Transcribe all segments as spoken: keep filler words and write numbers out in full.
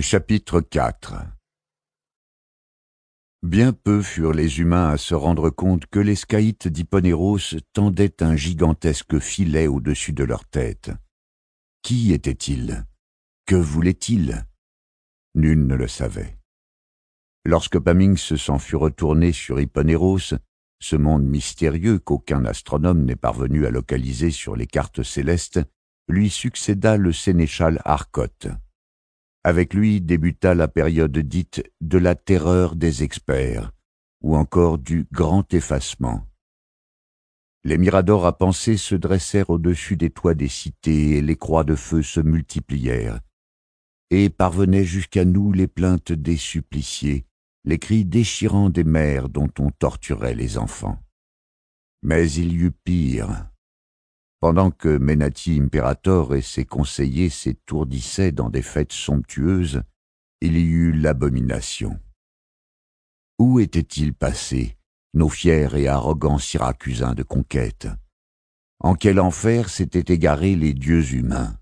Chapitre quatre. Bien peu furent les humains à se rendre compte que les Scaïtes d'Hipponéros tendaient un gigantesque filet au-dessus de leur tête. Qui étaient-ils? Que voulaient-ils? Nul ne le savait. Lorsque Paminx s'en fut retourné sur Hipponéros, ce monde mystérieux qu'aucun astronome n'est parvenu à localiser sur les cartes célestes, lui succéda le sénéchal Arcote. Avec lui débuta la période dite de la terreur des experts, ou encore du grand effacement. Les miradors à penser se dressèrent au-dessus des toits des cités et les croix de feu se multiplièrent. Et parvenaient jusqu'à nous les plaintes des suppliciés, les cris déchirants des mères dont on torturait les enfants. Mais il y eut pire. Pendant que Menati Imperator et ses conseillers s'étourdissaient dans des fêtes somptueuses, il y eut l'abomination. Où étaient-ils passés, nos fiers et arrogants Syracusains de conquête? En quel enfer s'étaient égarés les dieux humains?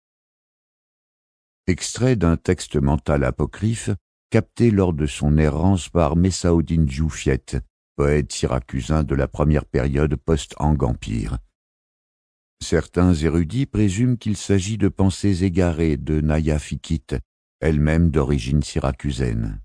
Extrait d'un texte mental apocryphe capté lors de son errance par Messaoudin Djoufiet, poète syracusain de la première période post-Ang-Empire. Certains érudits présument qu'il s'agit de pensées égarées de Naya Fikit, elle-même d'origine syracusaine.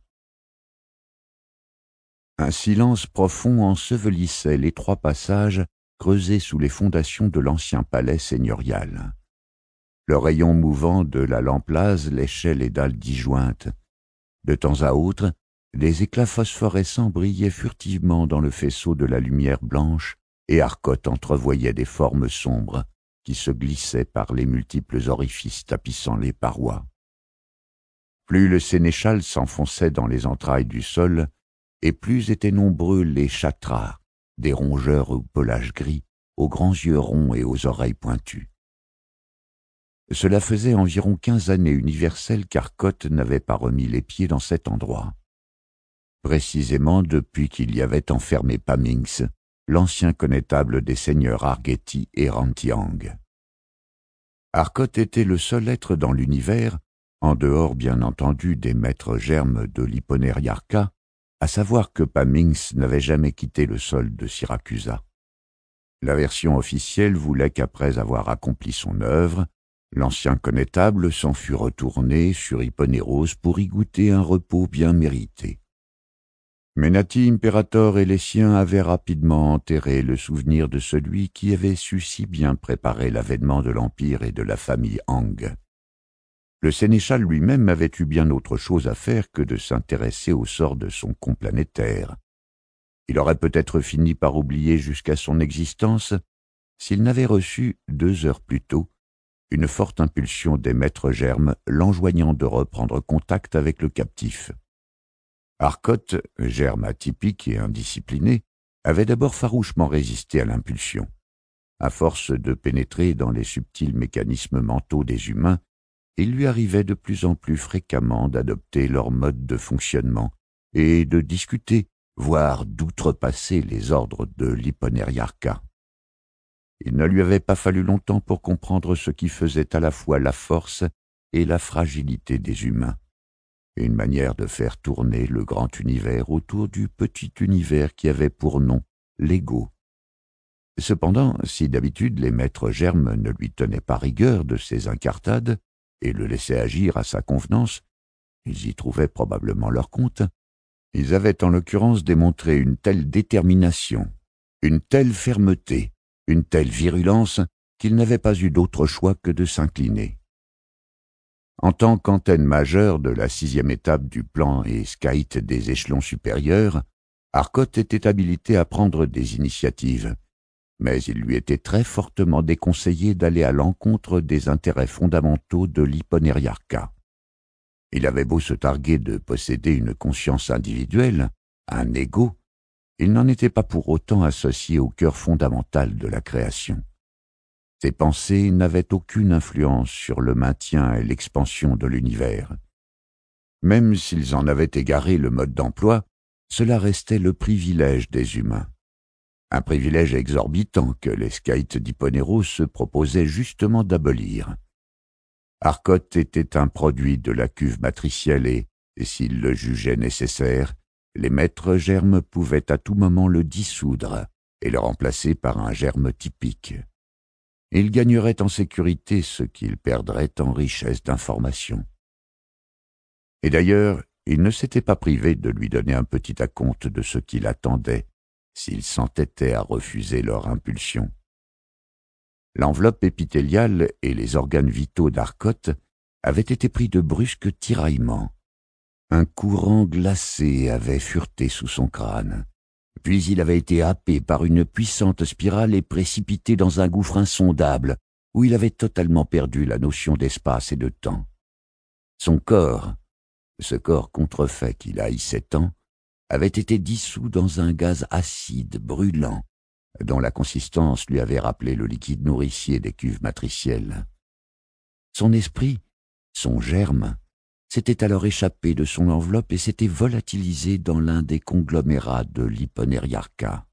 Un silence profond ensevelissait les trois passages creusés sous les fondations de l'ancien palais seigneurial. Le rayon mouvant de la lamplase léchait les dalles disjointes. De temps à autre, des éclats phosphorescents brillaient furtivement dans le faisceau de la lumière blanche, et Arcote entrevoyait des formes sombres qui se glissaient par les multiples orifices tapissant les parois. Plus le sénéchal s'enfonçait dans les entrailles du sol, et plus étaient nombreux les chatras, des rongeurs au pelage gris, aux grands yeux ronds et aux oreilles pointues. Cela faisait environ quinze années universelles qu'Arcote n'avait pas remis les pieds dans cet endroit. Précisément depuis qu'il y avait enfermé Paminx, l'ancien connétable des seigneurs Argeti et Rantiang. Arcote était le seul être dans l'univers, en dehors bien entendu des maîtres germes de l'Hipponériarcat, à savoir que Paminx n'avait jamais quitté le sol de Syracusa. La version officielle voulait qu'après avoir accompli son œuvre, l'ancien connétable s'en fût retourné sur Hipponéros pour y goûter un repos bien mérité. Menati Imperator et les siens avaient rapidement enterré le souvenir de celui qui avait su si bien préparer l'avènement de l'Empire et de la famille Ang. Le sénéchal lui-même avait eu bien autre chose à faire que de s'intéresser au sort de son complanétaire. Il aurait peut-être fini par oublier jusqu'à son existence s'il n'avait reçu, deux heures plus tôt, une forte impulsion des maîtres germes l'enjoignant de reprendre contact avec le captif. Arcote, germe atypique et indiscipliné, avait d'abord farouchement résisté à l'impulsion. À force de pénétrer dans les subtils mécanismes mentaux des humains, il lui arrivait de plus en plus fréquemment d'adopter leur mode de fonctionnement et de discuter, voire d'outrepasser les ordres de l'Hipponériarcat. Il ne lui avait pas fallu longtemps pour comprendre ce qui faisait à la fois la force et la fragilité des humains, et une manière de faire tourner le grand univers autour du petit univers qui avait pour nom l'ego. Cependant, si d'habitude les maîtres germes ne lui tenaient pas rigueur de ses incartades et le laissaient agir à sa convenance, ils y trouvaient probablement leur compte, ils avaient en l'occurrence démontré une telle détermination, une telle fermeté, une telle virulence qu'il n'avait pas eu d'autre choix que de s'incliner. En tant qu'antenne majeure de la sixième étape du plan et scaïte des échelons supérieurs, Arcote était habilité à prendre des initiatives, mais il lui était très fortement déconseillé d'aller à l'encontre des intérêts fondamentaux de l'Hipponériarcat. Il avait beau se targuer de posséder une conscience individuelle, un ego, il n'en était pas pour autant associé au cœur fondamental de la création. Ses pensées n'avaient aucune influence sur le maintien et l'expansion de l'univers. Même s'ils en avaient égaré le mode d'emploi, cela restait le privilège des humains. Un privilège exorbitant que les Scaïtes d'Hipponéros se proposaient justement d'abolir. Arcot était un produit de la cuve matricielle et, et s'il le jugeait nécessaire, les maîtres germes pouvaient à tout moment le dissoudre et le remplacer par un germe typique. Il gagnerait en sécurité ce qu'il perdrait en richesse d'informations. Et d'ailleurs, il ne s'était pas privé de lui donner un petit acompte de ce qu'il attendait, s'il s'entêtait à refuser leur impulsion. L'enveloppe épithéliale et les organes vitaux d'Arcot avaient été pris de brusques tiraillements. Un courant glacé avait fureté sous son crâne. Puis il avait été happé par une puissante spirale et précipité dans un gouffre insondable où il avait totalement perdu la notion d'espace et de temps. Son corps, ce corps contrefait qu'il haïssait tant, avait été dissous dans un gaz acide, brûlant, dont la consistance lui avait rappelé le liquide nourricier des cuves matricielles. Son esprit, son germe, s'était alors échappé de son enveloppe et s'était volatilisé dans l'un des conglomérats de l'hyponériarcat.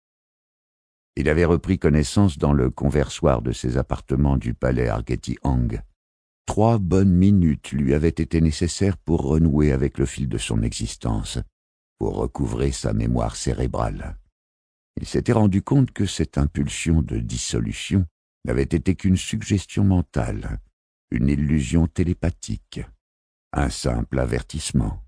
Il avait repris connaissance dans le conversoir de ses appartements du palais Argeti-Hang. Trois bonnes minutes lui avaient été nécessaires pour renouer avec le fil de son existence, pour recouvrer sa mémoire cérébrale. Il s'était rendu compte que cette impulsion de dissolution n'avait été qu'une suggestion mentale, une illusion télépathique, un simple avertissement.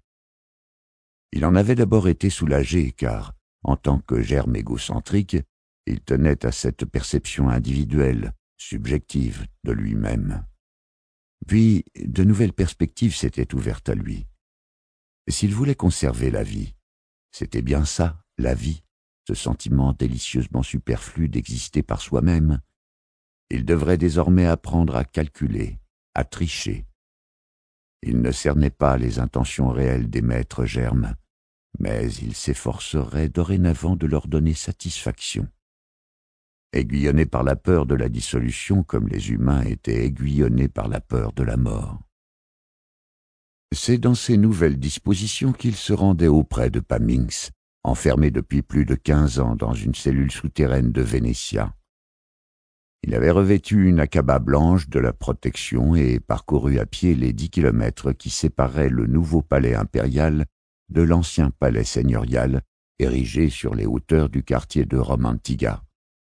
Il en avait d'abord été soulagé car, en tant que germe égocentrique, il tenait à cette perception individuelle, subjective de lui-même. Puis, de nouvelles perspectives s'étaient ouvertes à lui. S'il voulait conserver la vie, c'était bien ça, la vie, ce sentiment délicieusement superflu d'exister par soi-même. Il devrait désormais apprendre à calculer, à tricher. Il ne cernait pas les intentions réelles des maîtres germes, mais il s'efforcerait dorénavant de leur donner satisfaction. Aiguillonné par la peur de la dissolution comme les humains étaient aiguillonnés par la peur de la mort. C'est dans ces nouvelles dispositions qu'il se rendait auprès de Paminx, enfermé depuis plus de quinze ans dans une cellule souterraine de Vénétia. Il avait revêtu une akaba blanche de la protection et parcouru à pied les dix kilomètres qui séparaient le nouveau palais impérial de l'ancien palais seigneurial érigé sur les hauteurs du quartier de Romantiga.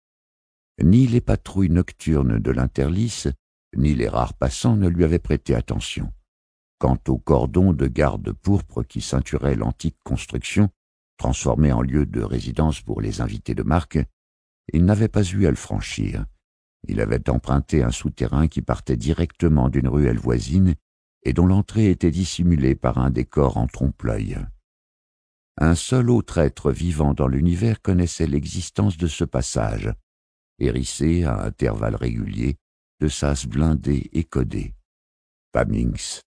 Ni les patrouilles nocturnes de l'Interlice, ni les rares passants ne lui avaient prêté attention. Quant au cordon de garde pourpre qui ceinturait l'antique construction, transformée en lieu de résidence pour les invités de marque, il n'avait pas eu à le franchir. Il avait emprunté un souterrain qui partait directement d'une ruelle voisine et dont l'entrée était dissimulée par un décor en trompe-l'œil. Un seul autre être vivant dans l'univers connaissait l'existence de ce passage, hérissé à intervalles réguliers de sas blindés et codés. Paminx.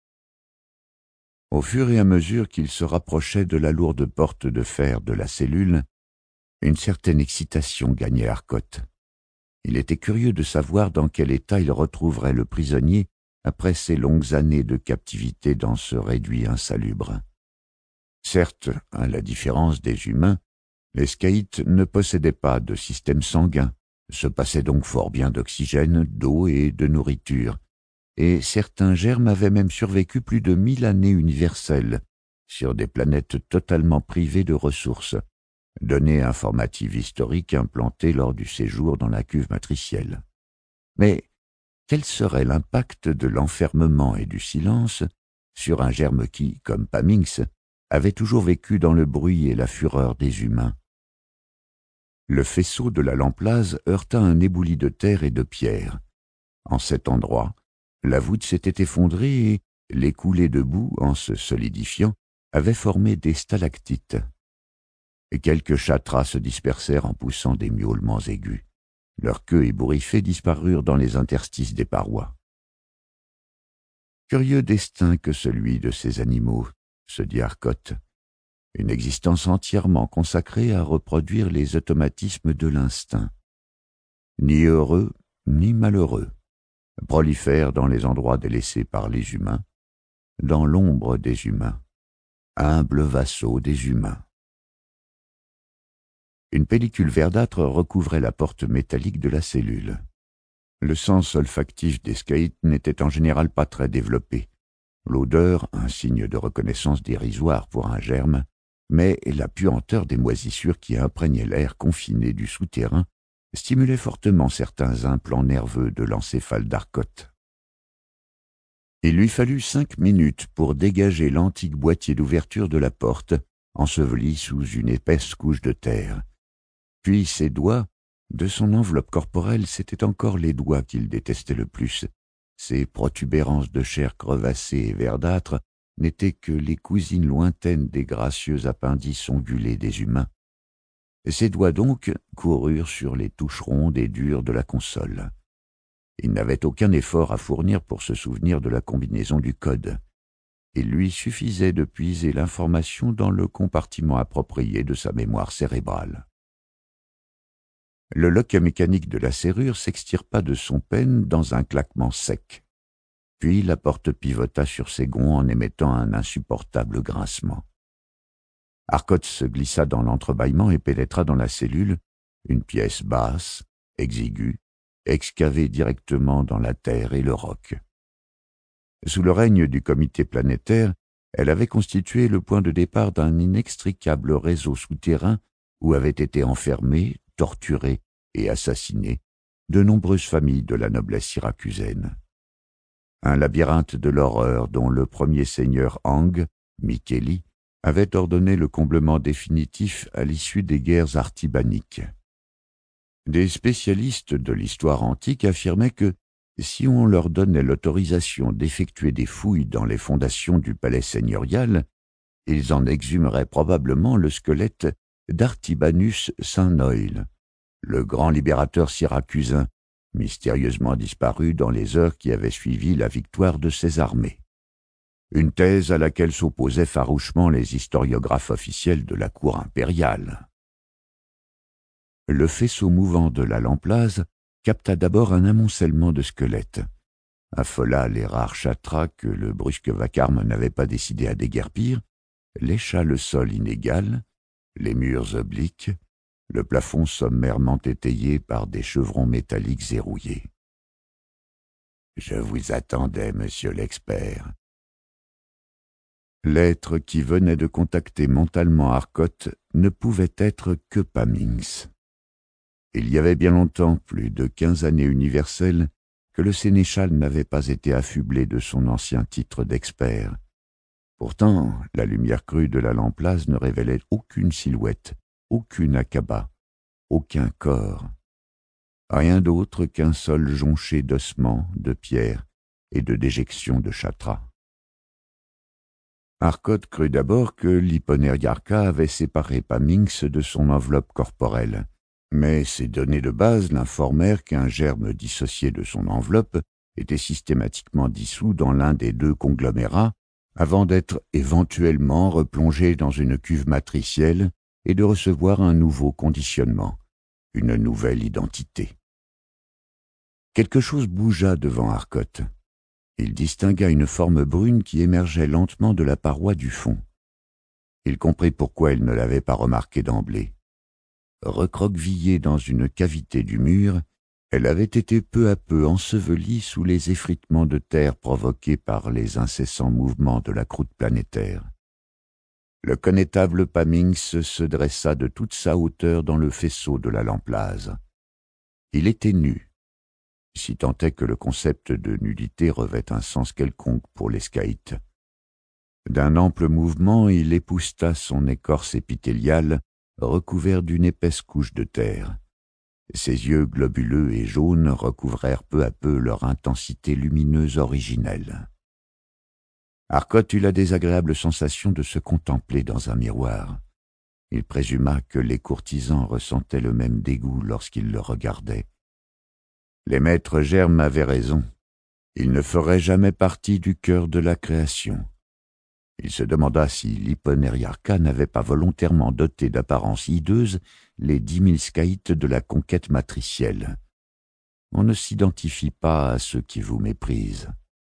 Au fur et à mesure qu'il se rapprochait de la lourde porte de fer de la cellule, une certaine excitation gagnait Arcot. Il était curieux de savoir dans quel état il retrouverait le prisonnier après ces longues années de captivité dans ce réduit insalubre. Certes, à la différence des humains, les scaïtes ne possédaient pas de système sanguin, se passaient donc fort bien d'oxygène, d'eau et de nourriture, et certains germes avaient même survécu plus de mille années universelles sur des planètes totalement privées de ressources, données informatives historiques implantées lors du séjour dans la cuve matricielle. Mais quel serait l'impact de l'enfermement et du silence sur un germe qui, comme Paminx, avait toujours vécu dans le bruit et la fureur des humains? Le faisceau de la lamplase heurta un éboulis de terre et de pierre. En cet endroit, la voûte s'était effondrée et les coulées de boue, en se solidifiant, avaient formé des stalactites. Et quelques chatras se dispersèrent en poussant des miaulements aigus. Leurs queues ébouriffées disparurent dans les interstices des parois. Curieux destin que celui de ces animaux, se dit Arcot. Une existence entièrement consacrée à reproduire les automatismes de l'instinct. Ni heureux, ni malheureux, prolifèrent dans les endroits délaissés par les humains, dans l'ombre des humains, humbles vassaux des humains. Une pellicule verdâtre recouvrait la porte métallique de la cellule. Le sens olfactif des scaïtes n'était en général pas très développé. L'odeur, un signe de reconnaissance dérisoire pour un germe, mais la puanteur des moisissures qui imprégnaient l'air confiné du souterrain stimulait fortement certains implants nerveux de l'encéphale d'Arcote. Il lui fallut cinq minutes pour dégager l'antique boîtier d'ouverture de la porte, enseveli sous une épaisse couche de terre. Puis ses doigts, de son enveloppe corporelle, c'étaient encore les doigts qu'il détestait le plus. Ces protubérances de chair crevassée et verdâtre n'étaient que les cousines lointaines des gracieux appendices ondulés des humains. Ses doigts donc coururent sur les touches rondes et dures de la console. Il n'avait aucun effort à fournir pour se souvenir de la combinaison du code. Il lui suffisait de puiser l'information dans le compartiment approprié de sa mémoire cérébrale. Le lock mécanique de la serrure s'extirpa de son peigne dans un claquement sec. Puis la porte pivota sur ses gonds en émettant un insupportable grincement. Arcote se glissa dans l'entrebâillement et pénétra dans la cellule, une pièce basse, exiguë, excavée directement dans la terre et le roc. Sous le règne du comité planétaire, elle avait constitué le point de départ d'un inextricable réseau souterrain où avaient été enfermées, torturées et assassinées de nombreuses familles de la noblesse syracusaine. Un labyrinthe de l'horreur dont le premier seigneur Ang, Mikkeli, avait ordonné le comblement définitif à l'issue des guerres artibaniques. Des spécialistes de l'histoire antique affirmaient que, si on leur donnait l'autorisation d'effectuer des fouilles dans les fondations du palais seigneurial, ils en exhumeraient probablement le squelette d'Artibanus Saint Noël, le grand libérateur syracusain, mystérieusement disparu dans les heures qui avaient suivi la victoire de ses armées. Une thèse à laquelle s'opposaient farouchement les historiographes officiels de la cour impériale. Le faisceau mouvant de la lamplase capta d'abord un amoncellement de squelettes, affola les rares chatras que le brusque vacarme n'avait pas décidé à déguerpir, lécha le sol inégal, les murs obliques, le plafond sommairement étayé par des chevrons métalliques et rouillés. « Je vous attendais, monsieur l'expert. » L'être qui venait de contacter mentalement Arcote ne pouvait être que Paminx. Il y avait bien longtemps, plus de quinze années universelles, que le sénéchal n'avait pas été affublé de son ancien titre d'expert. Pourtant, la lumière crue de la lamplase ne révélait aucune silhouette, aucune akaba, aucun corps. Rien d'autre qu'un sol jonché d'ossements, de pierres et de déjections de chatras. Arcote crut d'abord que l'hyponériarca avait séparé Paminx de son enveloppe corporelle, mais ses données de base l'informèrent qu'un germe dissocié de son enveloppe était systématiquement dissous dans l'un des deux conglomérats avant d'être éventuellement replongé dans une cuve matricielle et de recevoir un nouveau conditionnement, une nouvelle identité. Quelque chose bougea devant Arcote. Il distingua une forme brune qui émergeait lentement de la paroi du fond. Il comprit pourquoi il ne l'avait pas remarquée d'emblée. Recroquevillée dans une cavité du mur, elle avait été peu à peu ensevelie sous les effritements de terre provoqués par les incessants mouvements de la croûte planétaire. Le connétable Paminx se dressa de toute sa hauteur dans le faisceau de la lamplase. Il était nu, si tant est que le concept de nudité revêt un sens quelconque pour les scaïtes. D'un ample mouvement, il épousta son écorce épithéliale, recouvert d'une épaisse couche de terre. Ses yeux globuleux et jaunes recouvrèrent peu à peu leur intensité lumineuse originelle. Arcote eut la désagréable sensation de se contempler dans un miroir. Il présuma que les courtisans ressentaient le même dégoût lorsqu'ils le regardaient. Les maîtres germes avaient raison. Il ne ferait jamais partie du cœur de la création. Il se demanda si l'hyponériarca n'avait pas volontairement doté d'apparence hideuse les dix mille scaïtes de la conquête matricielle. On ne s'identifie pas à ceux qui vous méprisent.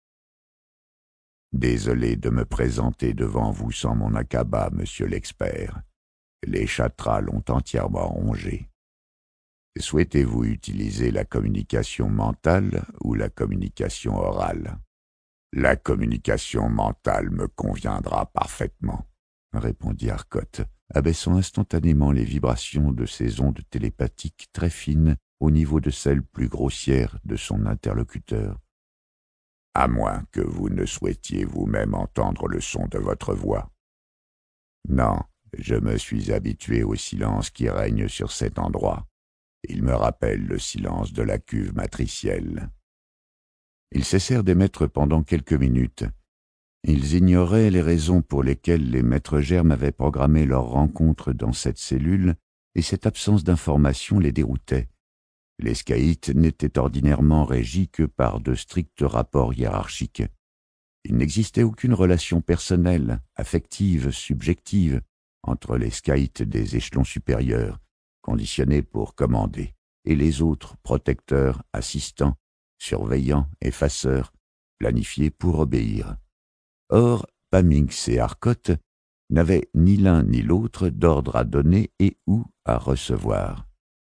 Désolé de me présenter devant vous sans mon akaba, monsieur l'expert. Les chatras l'ont entièrement rongé. Souhaitez-vous utiliser la communication mentale ou la communication orale? La communication mentale me conviendra parfaitement, répondit Arcot, abaissant instantanément les vibrations de ses ondes télépathiques très fines au niveau de celles plus grossières de son interlocuteur. À moins que vous ne souhaitiez vous-même entendre le son de votre voix. Non, je me suis habitué au silence qui règne sur cet endroit. Il me rappelle le silence de la cuve matricielle. Ils cessèrent d'émettre pendant quelques minutes. Ils ignoraient les raisons pour lesquelles les maîtres germes avaient programmé leur rencontre dans cette cellule, et cette absence d'information les déroutait. Les Skaïtes n'étaient ordinairement régis que par de stricts rapports hiérarchiques. Il n'existait aucune relation personnelle, affective, subjective entre les Skaïtes des échelons supérieurs, conditionnés pour commander, et les autres protecteurs, assistants, surveillants, effaceurs, planifiés pour obéir. Or, Paminx et Arcot n'avaient ni l'un ni l'autre d'ordre à donner et ou à recevoir.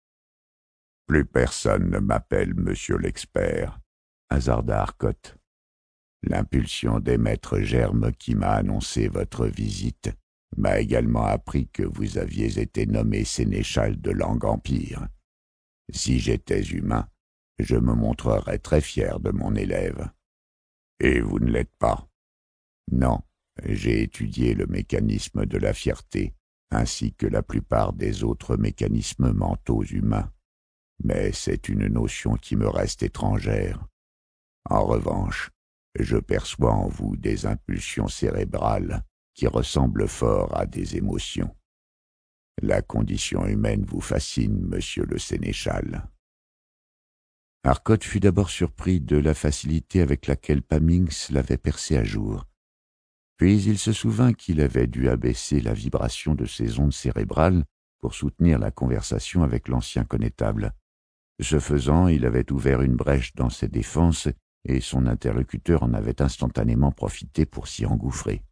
« Plus personne ne m'appelle monsieur l'expert, » hasarda Arcot. « L'impulsion des maîtres germes qui m'a annoncé votre visite m'a également appris que vous aviez été nommé sénéchal de Langue-Empire. Si j'étais humain, je me montrerais très fier de mon élève. Et vous ne l'êtes pas. Non, j'ai étudié le mécanisme de la fierté, ainsi que la plupart des autres mécanismes mentaux humains. Mais c'est une notion qui me reste étrangère. En revanche, je perçois en vous des impulsions cérébrales qui ressemblent fort à des émotions. La condition humaine vous fascine, monsieur le sénéchal. » Arcot fut d'abord surpris de la facilité avec laquelle Paminx l'avait percé à jour. Puis il se souvint qu'il avait dû abaisser la vibration de ses ondes cérébrales pour soutenir la conversation avec l'ancien connétable. Ce faisant, il avait ouvert une brèche dans ses défenses et son interlocuteur en avait instantanément profité pour s'y engouffrer.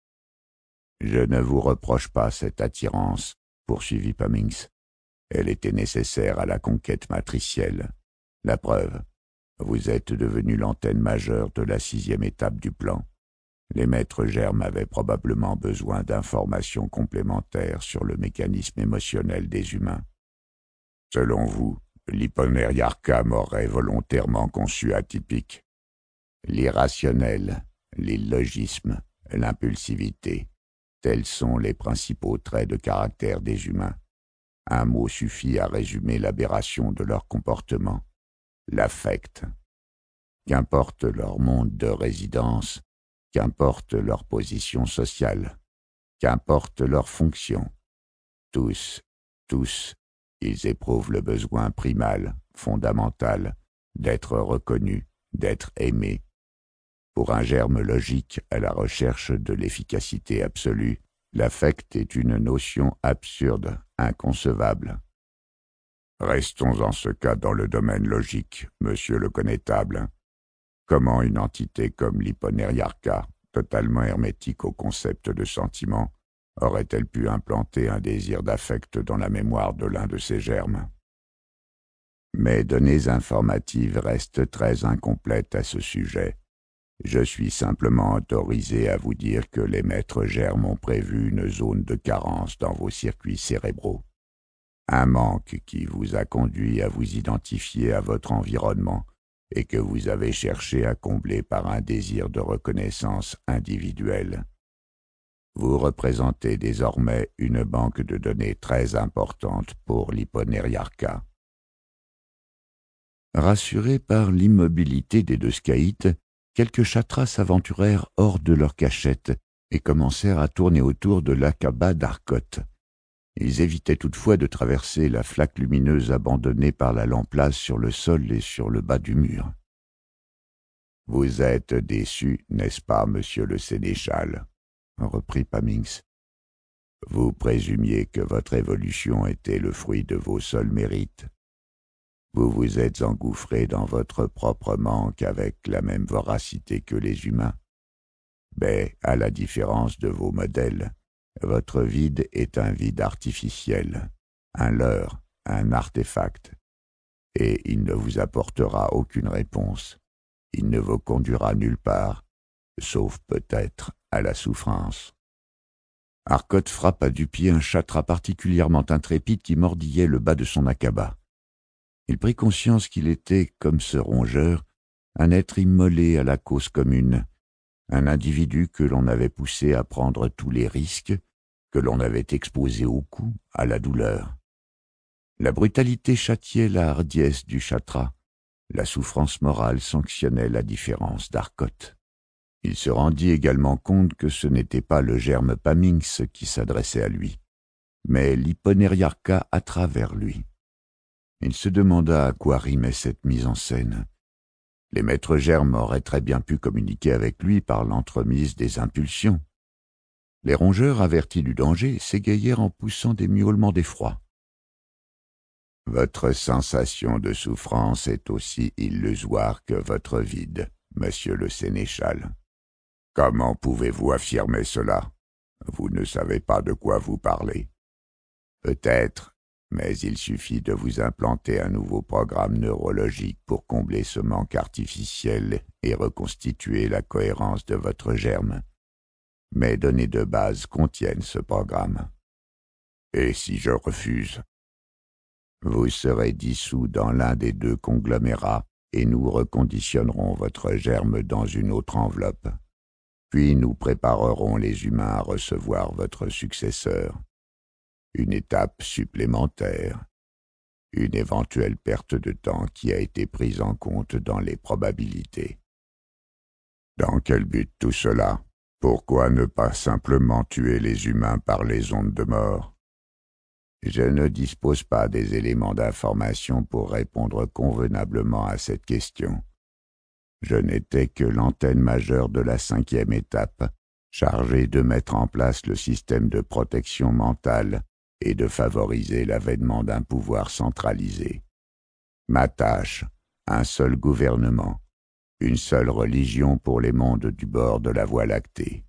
« Je ne vous reproche pas cette attirance, » poursuivit Paminx. « Elle était nécessaire à la conquête matricielle. La preuve, vous êtes devenu l'antenne majeure de la sixième étape du plan. Les maîtres germes avaient probablement besoin d'informations complémentaires sur le mécanisme émotionnel des humains. Selon vous, l'hyponériarcat m'aurait volontairement conçu atypique. L'irrationnel, l'illogisme, l'impulsivité, tels sont les principaux traits de caractère des humains. Un mot suffit à résumer l'aberration de leur comportement. L'affect. Qu'importe leur monde de résidence, qu'importe leur position sociale, qu'importe leur fonction, tous, tous, ils éprouvent le besoin primal, fondamental, d'être reconnus, d'être aimés. Pour un germe logique à la recherche de l'efficacité absolue, l'affect est une notion absurde, inconcevable. Restons en ce cas dans le domaine logique, monsieur le connétable. Comment une entité comme l'hyponériarcat, totalement hermétique au concept de sentiment, aurait-elle pu implanter un désir d'affect dans la mémoire de l'un de ses germes? Mes données informatives restent très incomplètes à ce sujet. Je suis simplement autorisé à vous dire que les maîtres germes ont prévu une zone de carence dans vos circuits cérébraux. Un manque qui vous a conduit à vous identifier à votre environnement et que vous avez cherché à combler par un désir de reconnaissance individuelle. Vous représentez désormais une banque de données très importante pour l'hyponériarcat. Rassurés par l'immobilité des deux Skaïtes, quelques chatras s'aventurèrent hors de leur cachette et commencèrent à tourner autour de l'Aqaba d'Arcot. Ils évitaient toutefois de traverser la flaque lumineuse abandonnée par la lamplace sur le sol et sur le bas du mur. « Vous êtes déçu, n'est-ce pas, monsieur le sénéchal ?» reprit Paminx. « Vous présumiez que votre évolution était le fruit de vos seuls mérites. Vous vous êtes engouffré dans votre propre manque avec la même voracité que les humains. Mais, à la différence de vos modèles, votre vide est un vide artificiel, un leurre, un artefact, et il ne vous apportera aucune réponse. Il ne vous conduira nulle part, sauf peut-être à la souffrance. » Arcot frappa du pied un chatra particulièrement intrépide qui mordillait le bas de son akaba. Il prit conscience qu'il était, comme ce rongeur, un être immolé à la cause commune, un individu que l'on avait poussé à prendre tous les risques, que l'on avait exposé au coup, à la douleur. La brutalité châtiait la hardiesse du chatra, la souffrance morale sanctionnait la différence d'Arcot. Il se rendit également compte que ce n'était pas le germe Paminx qui s'adressait à lui, mais l'hyponériarca à travers lui. Il se demanda à quoi rimait cette mise en scène. Les maîtres germes auraient très bien pu communiquer avec lui par l'entremise des impulsions. Les rongeurs, avertis du danger, s'égayèrent en poussant des miaulements d'effroi. « Votre sensation de souffrance est aussi illusoire que votre vide, monsieur le sénéchal. Comment pouvez-vous affirmer cela? Vous ne savez pas de quoi vous parlez. Peut-être, mais il suffit de vous implanter un nouveau programme neurologique pour combler ce manque artificiel et reconstituer la cohérence de votre germe. Mes données de base contiennent ce programme. Et si je refuse? Vous serez dissous dans l'un des deux conglomérats et nous reconditionnerons votre germe dans une autre enveloppe. Puis nous préparerons les humains à recevoir votre successeur. Une étape supplémentaire, une éventuelle perte de temps qui a été prise en compte dans les probabilités. Dans quel but tout cela? Pourquoi ne pas simplement tuer les humains par les ondes de mort? Je ne dispose pas des éléments d'information pour répondre convenablement à cette question. Je n'étais que l'antenne majeure de la cinquième étape, chargée de mettre en place le système de protection mentale et de favoriser l'avènement d'un pouvoir centralisé. Ma tâche, un seul gouvernement, une seule religion pour les mondes du bord de la Voie lactée.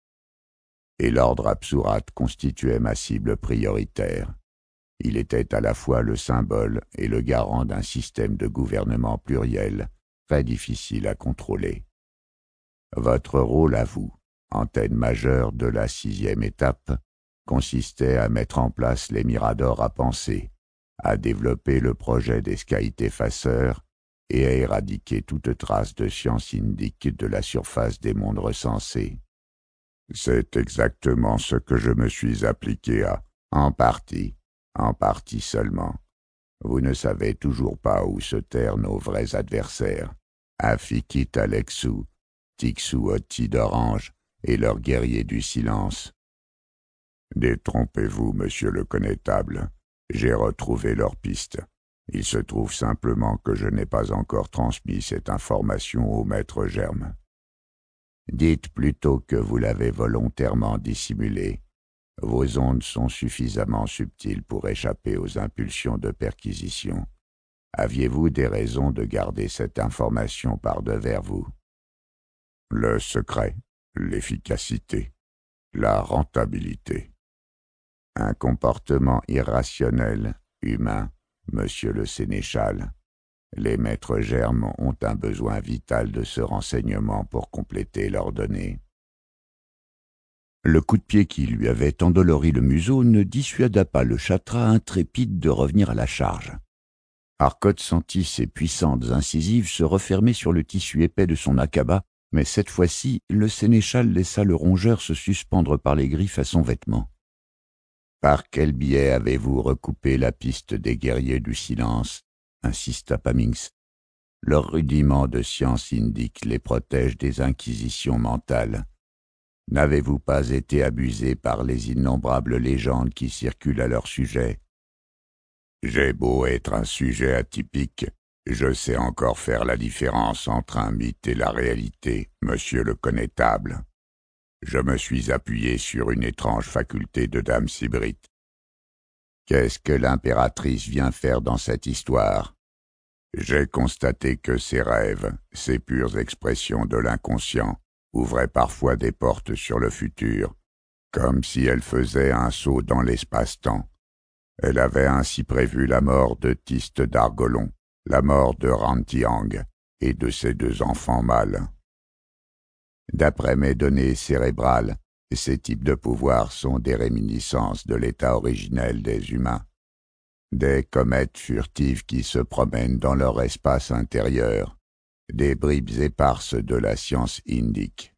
Et l'ordre Apsurat constituait ma cible prioritaire. Il était à la fois le symbole et le garant d'un système de gouvernement pluriel, très difficile à contrôler. Votre rôle à vous, antenne majeure de la sixième étape, consistait à mettre en place les miradors à penser, à développer le projet des Skytes effaceurs et à éradiquer toute trace de science indique de la surface des mondes recensés. C'est exactement ce que je me suis appliqué à, en partie, en partie seulement. Vous ne savez toujours pas où se terrent nos vrais adversaires, Afikit Alexou, Tixou Oti d'Orange et leurs guerriers du silence. Détrompez-vous, monsieur le connétable, j'ai retrouvé leur piste. Il se trouve simplement que je n'ai pas encore transmis cette information au maître germe. Dites plutôt que vous l'avez volontairement dissimulée. Vos ondes sont suffisamment subtiles pour échapper aux impulsions de perquisition. Aviez-vous des raisons de garder cette information par-devers vous? Le secret, l'efficacité, la rentabilité. Un comportement irrationnel, humain, monsieur le sénéchal. Les maîtres germes ont un besoin vital de ce renseignement pour compléter leurs données. Le coup de pied qui lui avait endolori le museau ne dissuada pas le chatra intrépide de revenir à la charge. Arcot sentit ses puissantes incisives se refermer sur le tissu épais de son akaba, mais cette fois-ci, le sénéchal laissa le rongeur se suspendre par les griffes à son vêtement. « Par quel biais avez-vous recoupé la piste des guerriers du silence ?» insista Paminx. « Leur rudiment de science indique les protège des inquisitions mentales. N'avez-vous pas été abusé par les innombrables légendes qui circulent à leur sujet? J'ai beau être un sujet atypique, je sais encore faire la différence entre un mythe et la réalité, monsieur le connétable. Je me suis appuyé sur une étrange faculté de Dame Sibrit. Qu'est-ce que l'impératrice vient faire dans cette histoire? J'ai constaté que ses rêves, ces pures expressions de l'inconscient, ouvraient parfois des portes sur le futur, comme si elle faisait un saut dans l'espace-temps. Elle avait ainsi prévu la mort de Tiste d'Argolon, la mort de Rantiang et de ses deux enfants mâles. D'après mes données cérébrales, ces types de pouvoirs sont des réminiscences de l'état originel des humains, des comètes furtives qui se promènent dans leur espace intérieur, des bribes éparses de la science indique.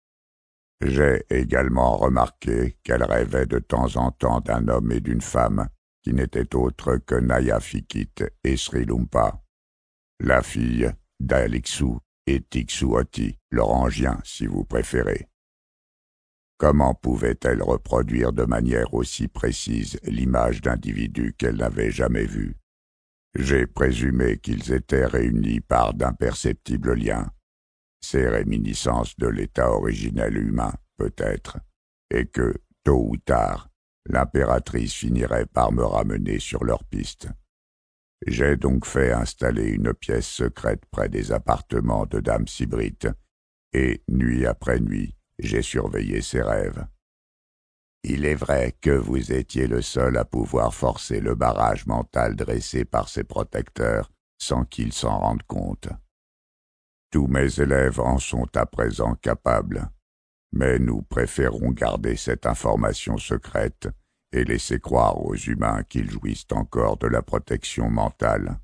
J'ai également remarqué qu'elle rêvait de temps en temps d'un homme et d'une femme qui n'étaient autres que Nayafikit et Srilumpa, la fille d'Alixu et Tiksuoti, l'orangien si vous préférez. Comment pouvait-elle reproduire de manière aussi précise l'image d'individus qu'elle n'avait jamais vus? J'ai présumé qu'ils étaient réunis par d'imperceptibles liens, ces réminiscences de l'état originel humain, peut-être, et que, tôt ou tard, l'impératrice finirait par me ramener sur leur piste. J'ai donc fait installer une pièce secrète près des appartements de Dame Sibrit, et, nuit après nuit, j'ai surveillé ses rêves. Il est vrai que vous étiez le seul à pouvoir forcer le barrage mental dressé par ses protecteurs sans qu'ils s'en rendent compte. Tous mes élèves en sont à présent capables, mais nous préférons garder cette information secrète et laisser croire aux humains qu'ils jouissent encore de la protection mentale.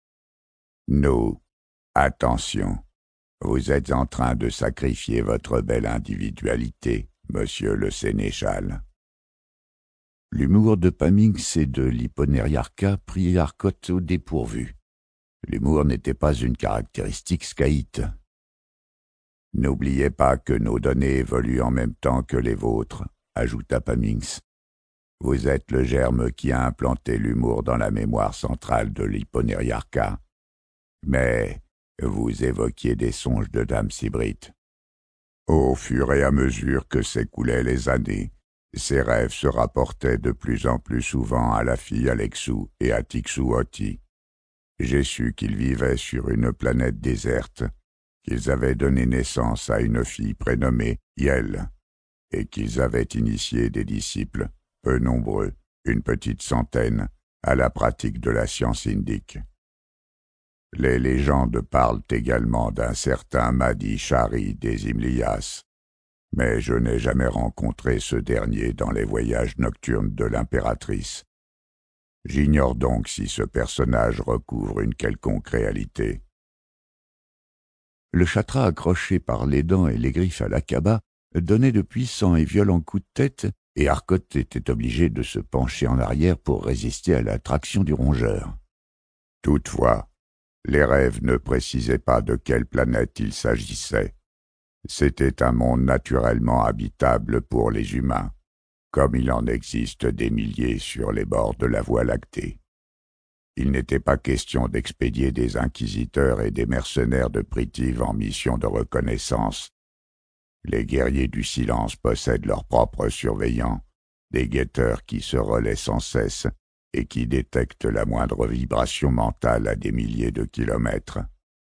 Nous, attention, vous êtes en train de sacrifier votre belle individualité, monsieur le sénéchal. L'humour de Pamix et de l'hyponériarca prit Arcot au dépourvu. L'humour n'était pas une caractéristique scaïte. N'oubliez pas que nos données évoluent en même temps que les vôtres, ajouta Pamix. Vous êtes le germe qui a implanté l'humour dans la mémoire centrale de l'hyponériarca. Mais vous évoquiez des songes de Dame Sibrit. Au fur et à mesure que s'écoulaient les années, ces rêves se rapportaient de plus en plus souvent à la fille Alexu et à Tiksuoti. J'ai su qu'ils vivaient sur une planète déserte, qu'ils avaient donné naissance à une fille prénommée Yel, et qu'ils avaient initié des disciples, peu nombreux, une petite centaine, à la pratique de la science indique. Les légendes parlent également d'un certain Mahdi Shari des Himlias, mais je n'ai jamais rencontré ce dernier dans les voyages nocturnes de l'impératrice. J'ignore donc si ce personnage recouvre une quelconque réalité. Le chatra accroché par les dents et les griffes à l'Aqaba donnait de puissants et violents coups de tête, et Arcot était obligé de se pencher en arrière pour résister à l'attraction du rongeur. Toutefois, les rêves ne précisaient pas de quelle planète il s'agissait. C'était un monde naturellement habitable pour les humains, comme il en existe des milliers sur les bords de la Voie lactée. Il n'était pas question d'expédier des inquisiteurs et des mercenaires de Pritiv en mission de reconnaissance. Les guerriers du silence possèdent leurs propres surveillants, des guetteurs qui se relaient sans cesse et qui détectent la moindre vibration mentale à des milliers de kilomètres.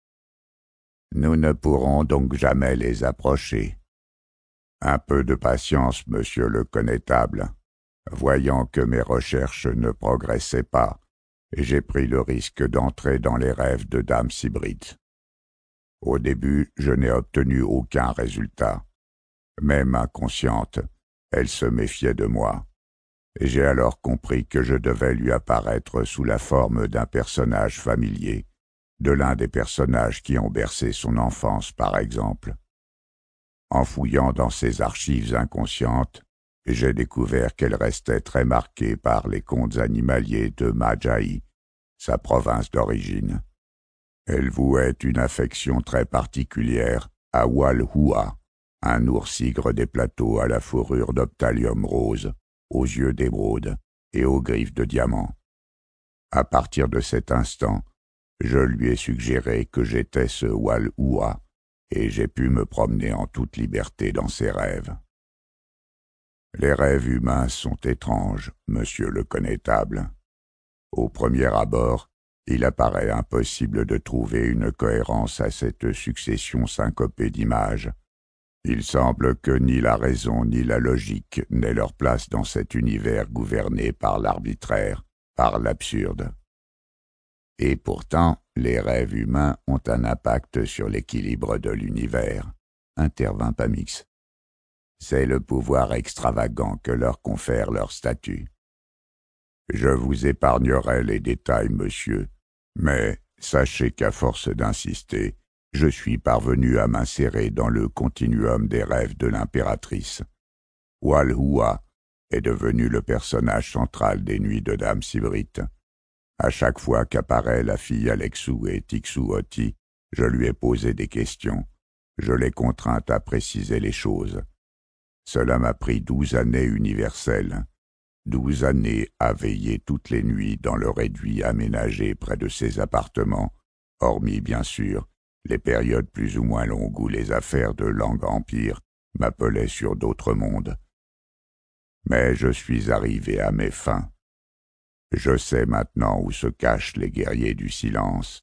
Nous ne pourrons donc jamais les approcher. Un peu de patience, monsieur le connétable. Voyant que mes recherches ne progressaient pas, j'ai pris le risque d'entrer dans les rêves de Dame Sibrit. Au début, je n'ai obtenu aucun résultat. Même inconsciente, elle se méfiait de moi. J'ai alors compris que je devais lui apparaître sous la forme d'un personnage familier, de l'un des personnages qui ont bercé son enfance, par exemple. En fouillant dans ses archives inconscientes, j'ai découvert qu'elle restait très marquée par les contes animaliers de Majahi, sa province d'origine. Elle vouait une affection très particulière à Walhua, un ours-tigre des plateaux à la fourrure d'Optalium rose, aux yeux d'émeraude et aux griffes de diamant. À partir de cet instant, je lui ai suggéré que j'étais ce Walhua, et j'ai pu me promener en toute liberté dans ses rêves. Les rêves humains sont étranges, monsieur le connétable. Au premier abord, il apparaît impossible de trouver une cohérence à cette succession syncopée d'images. Il semble que ni la raison ni la logique n'aient leur place dans cet univers gouverné par l'arbitraire, par l'absurde. Et pourtant, Les rêves humains ont un impact sur l'équilibre de l'univers, intervint Pamix. C'est le pouvoir extravagant que leur confère leur statut. Je vous épargnerai les détails, monsieur, mais sachez qu'à force d'insister, je suis parvenu à m'insérer dans le continuum des rêves de l'impératrice. Walhua est devenu le personnage central des nuits de Dame Sibrite. À chaque fois qu'apparaît la fille Alexou et Tixou-Oti, je lui ai posé des questions. Je l'ai contrainte à préciser les choses. Cela m'a pris douze années universelles. Douze années à veiller toutes les nuits dans le réduit aménagé près de ses appartements, hormis, bien sûr, les périodes plus ou moins longues où les affaires de Langue Empire m'appelaient sur d'autres mondes. Mais je suis arrivé à mes fins. Je sais maintenant où se cachent les guerriers du silence.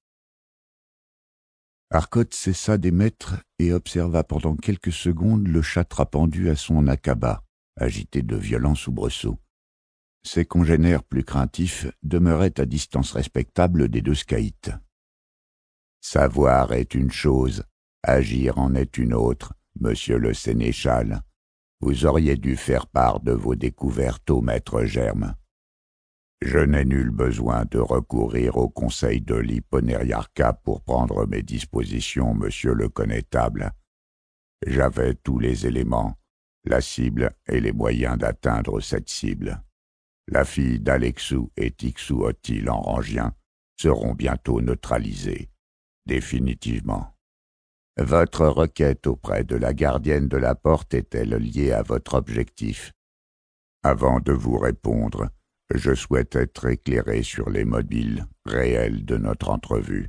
Arcot cessa d'émettre et observa pendant quelques secondes le châtre pendu à son akaba, agité de violents soubresauts. Ses congénères plus craintifs demeuraient à distance respectable des deux scaïtes. Savoir est une chose, agir en est une autre, monsieur le sénéchal. Vous auriez dû faire part de vos découvertes au maître Germe. Je n'ai nul besoin de recourir au conseil de l'hyponériarcat pour prendre mes dispositions, monsieur le connétable. J'avais tous les éléments, la cible et les moyens d'atteindre cette cible. La fille d'Alexou et Tixou-Oti l'Enrangien seront bientôt neutralisées, définitivement. Votre requête auprès de la gardienne de la porte est-elle liée à votre objectif? Avant de vous répondre, je souhaite être éclairé sur les mobiles réels de notre entrevue.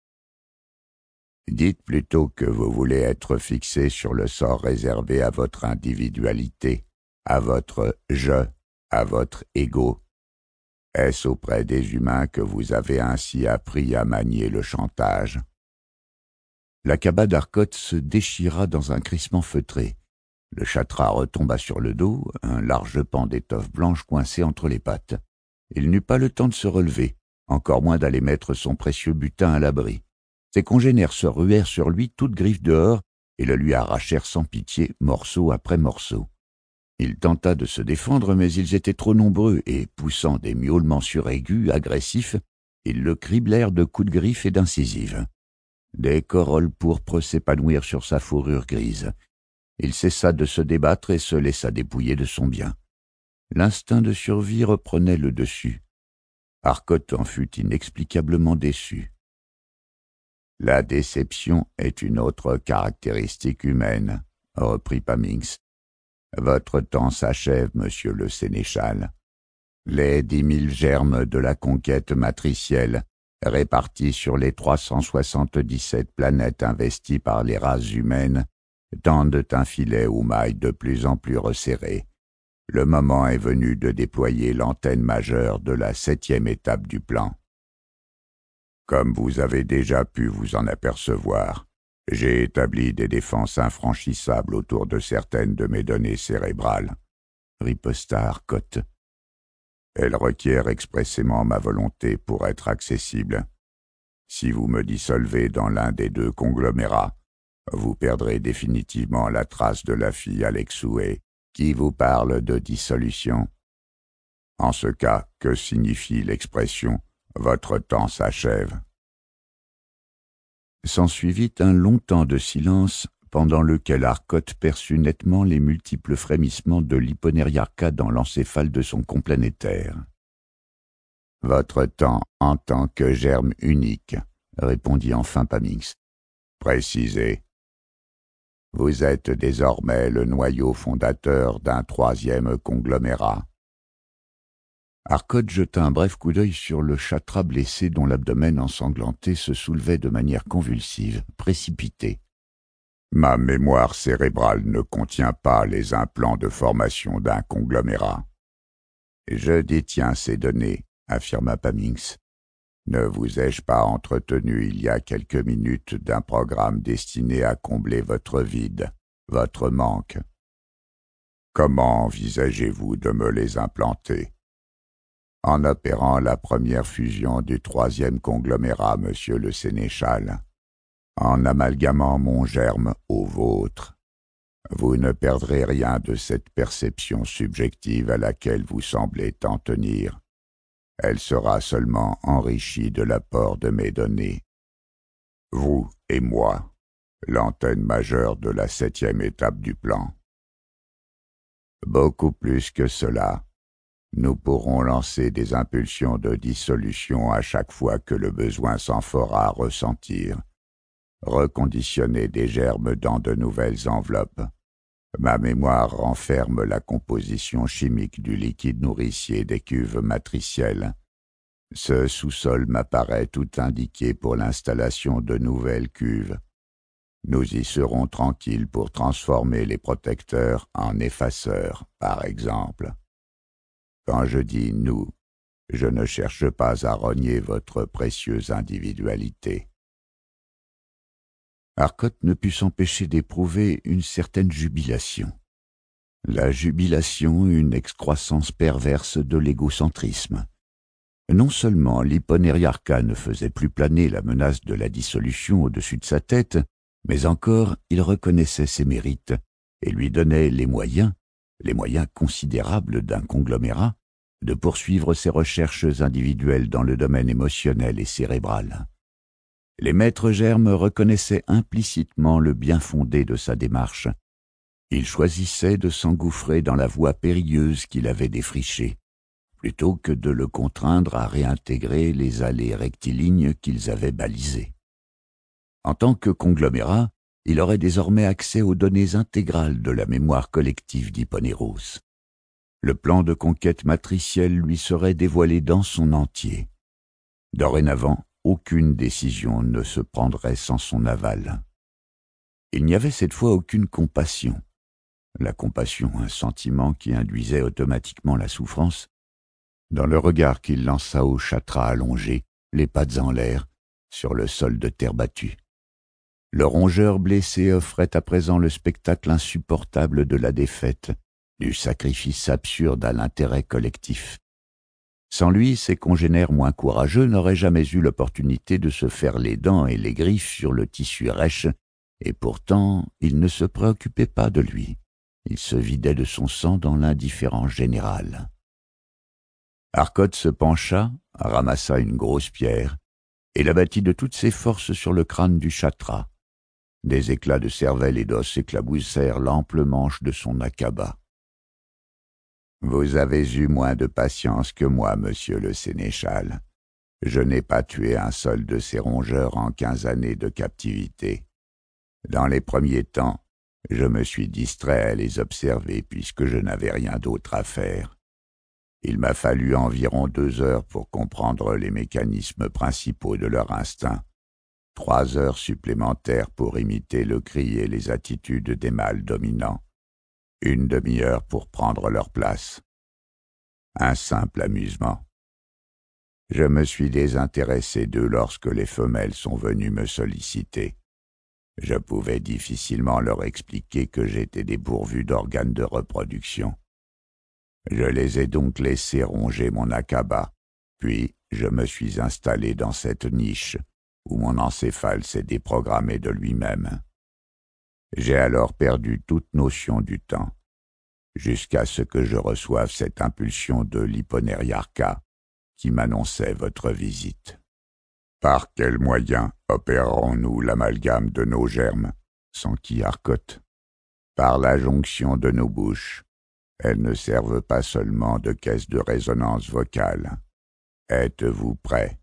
Dites plutôt que vous voulez être fixé sur le sort réservé à votre individualité, à votre « je », à votre ego. Est-ce auprès des humains que vous avez ainsi appris à manier le chantage? L'akaba d'Arcot se déchira dans un crissement feutré. Le chatra retomba sur le dos, un large pan d'étoffe blanche coincé entre les pattes. Il n'eut pas le temps de se relever, encore moins d'aller mettre son précieux butin à l'abri. Ses congénères se ruèrent sur lui toutes griffes dehors et le lui arrachèrent sans pitié, morceau après morceau. Il tenta de se défendre, mais ils étaient trop nombreux et, poussant des miaulements suraigus, agressifs, ils le criblèrent de coups de griffes et d'incisives. Des corolles pourpres s'épanouirent sur sa fourrure grise. Il cessa de se débattre et se laissa dépouiller de son bien. L'instinct de survie reprenait le dessus. Arcot en fut inexplicablement déçu. La déception est une autre caractéristique humaine, reprit Pamix. Votre temps s'achève, monsieur le sénéchal. Les dix mille germes de la conquête matricielle, répartis sur les trois cent soixante-dix-sept planètes investies par les races humaines, tendent un filet aux mailles de plus en plus resserrées. Le moment est venu de déployer l'antenne majeure de la septième étape du plan. Comme vous avez déjà pu vous en apercevoir, j'ai établi des défenses infranchissables autour de certaines de mes données cérébrales, riposta Arcot. Elles requièrent expressément ma volonté pour être accessibles. Si vous me dissolvez dans l'un des deux conglomérats, vous perdrez définitivement la trace de la fille Alexoué qui vous parle de dissolution. En ce cas, que signifie l'expression « votre temps s'achève » ? S'ensuivit un long temps de silence pendant lequel Arcot perçut nettement les multiples frémissements de l'hyponériarcat dans l'encéphale de son complanétaire. « Votre temps en tant que germe unique, » répondit enfin Pamix. « Précisez. Vous êtes désormais le noyau fondateur d'un troisième conglomérat. » Arcot jeta un bref coup d'œil sur le chatra blessé dont l'abdomen ensanglanté se soulevait de manière convulsive, précipitée. « Ma mémoire cérébrale ne contient pas les implants de formation d'un conglomérat. »« Je détiens ces données, » affirma Pamix. « Ne vous ai-je pas entretenu il y a quelques minutes d'un programme destiné à combler votre vide, votre manque? Comment envisagez-vous de me les implanter ? En opérant la première fusion du troisième conglomérat, monsieur le sénéchal, en amalgamant mon germe au vôtre, vous ne perdrez rien de cette perception subjective à laquelle vous semblez en tenir. Elle sera seulement enrichie de l'apport de mes données. Vous et moi, l'antenne majeure de la septième étape du plan. Beaucoup plus que cela, nous pourrons lancer des impulsions de dissolution à chaque fois que le besoin s'en fera ressentir, reconditionner des germes dans de nouvelles enveloppes. Ma mémoire renferme la composition chimique du liquide nourricier des cuves matricielles. Ce sous-sol m'apparaît tout indiqué pour l'installation de nouvelles cuves. Nous y serons tranquilles pour transformer les protecteurs en effaceurs, par exemple. Quand je dis « nous », je ne cherche pas à rogner votre précieuse individualité. Arcot ne put s'empêcher d'éprouver une certaine jubilation. La jubilation, une excroissance perverse de l'égocentrisme. Non seulement l'hyponériarcat ne faisait plus planer la menace de la dissolution au-dessus de sa tête, mais encore il reconnaissait ses mérites et lui donnait les moyens, les moyens considérables d'un conglomérat, de poursuivre ses recherches individuelles dans le domaine émotionnel et cérébral. Les maîtres germes reconnaissaient implicitement le bien fondé de sa démarche. Ils choisissaient de s'engouffrer dans la voie périlleuse qu'il avait défrichée, plutôt que de le contraindre à réintégrer les allées rectilignes qu'ils avaient balisées. En tant que conglomérat, il aurait désormais accès aux données intégrales de la mémoire collective d'Hipponéros. Le plan de conquête matricielle lui serait dévoilé dans son entier. Dorénavant, aucune décision ne se prendrait sans son aval. Il n'y avait cette fois aucune compassion. La compassion, un sentiment qui induisait automatiquement la souffrance, dans le regard qu'il lança au chatra allongé, les pattes en l'air, sur le sol de terre battue. Le rongeur blessé offrait à présent le spectacle insupportable de la défaite, du sacrifice absurde à l'intérêt collectif. Sans lui, ses congénères moins courageux n'auraient jamais eu l'opportunité de se faire les dents et les griffes sur le tissu rêche, et pourtant ils ne se préoccupaient pas de lui. Il se vidait de son sang dans l'indifférence générale. Arcot se pencha, ramassa une grosse pierre, et la battit de toutes ses forces sur le crâne du chatra. Des éclats de cervelle et d'os éclaboussèrent l'ample manche de son akaba. « Vous avez eu moins de patience que moi, monsieur le sénéchal. Je n'ai pas tué un seul de ces rongeurs en quinze années de captivité. Dans les premiers temps, je me suis distrait à les observer puisque je n'avais rien d'autre à faire. Il m'a fallu environ deux heures pour comprendre les mécanismes principaux de leur instinct, trois heures supplémentaires pour imiter le cri et les attitudes des mâles dominants, une demi-heure pour prendre leur place. Un simple amusement. Je me suis désintéressé d'eux lorsque les femelles sont venues me solliciter. Je pouvais difficilement leur expliquer que j'étais dépourvu d'organes de reproduction. Je les ai donc laissés ronger mon akaba, puis je me suis installé dans cette niche où mon encéphale s'est déprogrammé de lui-même. J'ai alors perdu toute notion du temps, jusqu'à ce que je reçoive cette impulsion de l'hyponériarcat qui m'annonçait votre visite. Par quels moyens opérerons-nous l'amalgame de nos germes, s'enquit Arcot. Par la jonction de nos bouches. Elles ne servent pas seulement de caisse de résonance vocale. Êtes-vous prêt?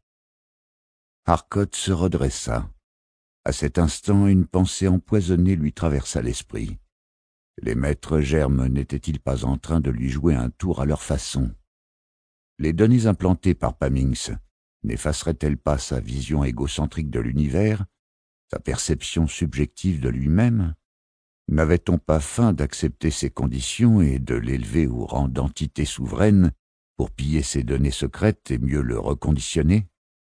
Arcot se redressa. À cet instant, une pensée empoisonnée lui traversa l'esprit. Les maîtres germes n'étaient-ils pas en train de lui jouer un tour à leur façon? Les données implantées par Paminx n'effaceraient-elles pas sa vision égocentrique de l'univers, sa perception subjective de lui-même? N'avait-on pas faim d'accepter ces conditions et de l'élever au rang d'entité souveraine pour piller ses données secrètes et mieux le reconditionner?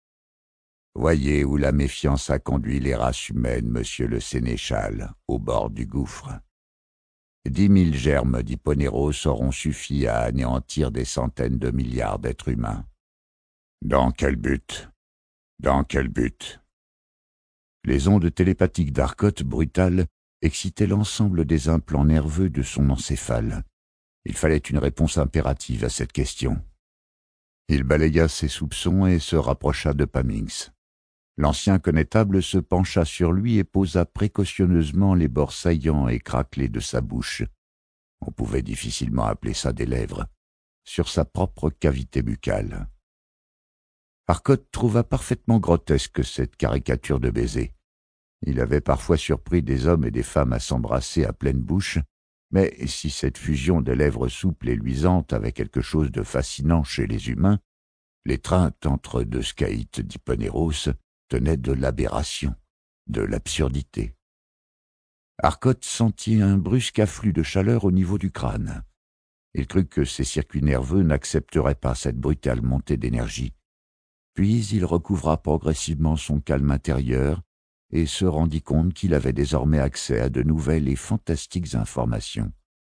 Voyez où la méfiance a conduit les races humaines, monsieur le sénéchal, au bord du gouffre. Dix mille germes d'hyponéros auront suffi à anéantir des centaines de milliards d'êtres humains. Dans quel but? Dans quel but? Les ondes télépathiques d'Arcot, brutales, excitaient l'ensemble des implants nerveux de son encéphale. Il fallait une réponse impérative à cette question. Il balaya ses soupçons et se rapprocha de Pammings. L'ancien connétable se pencha sur lui et posa précautionneusement les bords saillants et craquelés de sa bouche. On pouvait difficilement appeler ça des lèvres, sur sa propre cavité buccale. Arcot trouva parfaitement grotesque cette caricature de baiser. Il avait parfois surpris des hommes et des femmes à s'embrasser à pleine bouche, mais si cette fusion de lèvres souples et luisantes avait quelque chose de fascinant chez les humains, l'étreinte entre deux scaïtes d'hyponéros tenait de l'aberration, de l'absurdité. Arcot sentit un brusque afflux de chaleur au niveau du crâne. Il crut que ses circuits nerveux n'accepteraient pas cette brutale montée d'énergie. Puis il recouvra progressivement son calme intérieur et se rendit compte qu'il avait désormais accès à de nouvelles et fantastiques informations.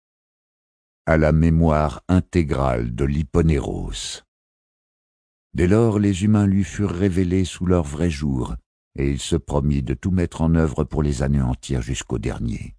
À la mémoire intégrale de l'hyponéros. Dès lors, les humains lui furent révélés sous leur vrai jour, et il se promit de tout mettre en œuvre pour les anéantir jusqu'au dernier.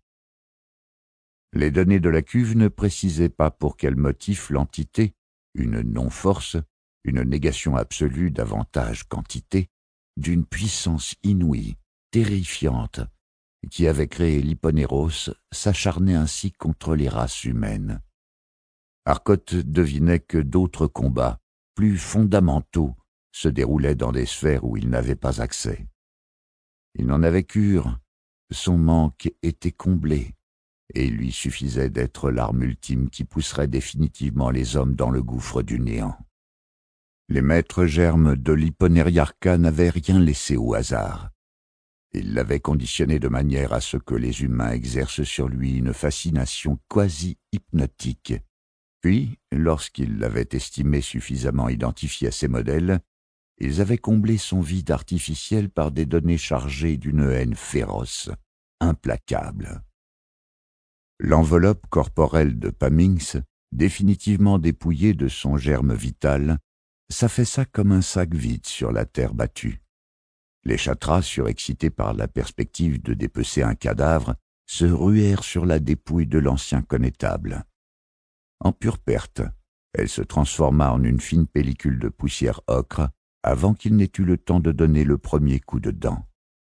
Les données de la cuve ne précisaient pas pour quel motif l'entité, une non-force, une négation absolue d'avantage quantité, d'une puissance inouïe, terrifiante, qui avait créé l'hyponéros, s'acharnait ainsi contre les races humaines. Arcot devinait que d'autres combats, plus fondamentaux, se déroulaient dans des sphères où il n'avait pas accès. Il n'en avait cure, son manque était comblé, et il lui suffisait d'être l'arme ultime qui pousserait définitivement les hommes dans le gouffre du néant. Les maîtres germes de l'hyponériarcat n'avaient rien laissé au hasard. Ils l'avaient conditionné de manière à ce que les humains exercent sur lui une fascination quasi hypnotique. Puis, lorsqu'ils l'avaient estimé suffisamment identifié à ses modèles, ils avaient comblé son vide artificiel par des données chargées d'une haine féroce, implacable. L'enveloppe corporelle de Pammings, définitivement dépouillée de son germe vital, s'affaissa comme un sac vide sur la terre battue. Les chatras, surexcités par la perspective de dépecer un cadavre, se ruèrent sur la dépouille de l'ancien connétable. En pure perte, elle se transforma en une fine pellicule de poussière ocre avant qu'il n'ait eu le temps de donner le premier coup de dent.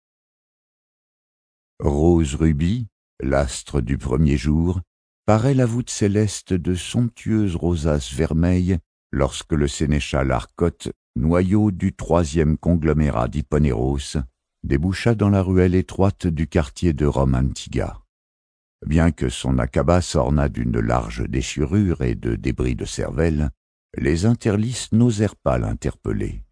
Rose rubis, l'astre du premier jour, paraît la voûte céleste de somptueuses rosaces vermeilles lorsque le sénéchal Arcot, noyau du troisième conglomérat d'hyponéros, déboucha dans la ruelle étroite du quartier de Rome Antigua. Bien que son acabas s'ornât d'une large déchirure et de débris de cervelle, les interlices n'osèrent pas l'interpeller.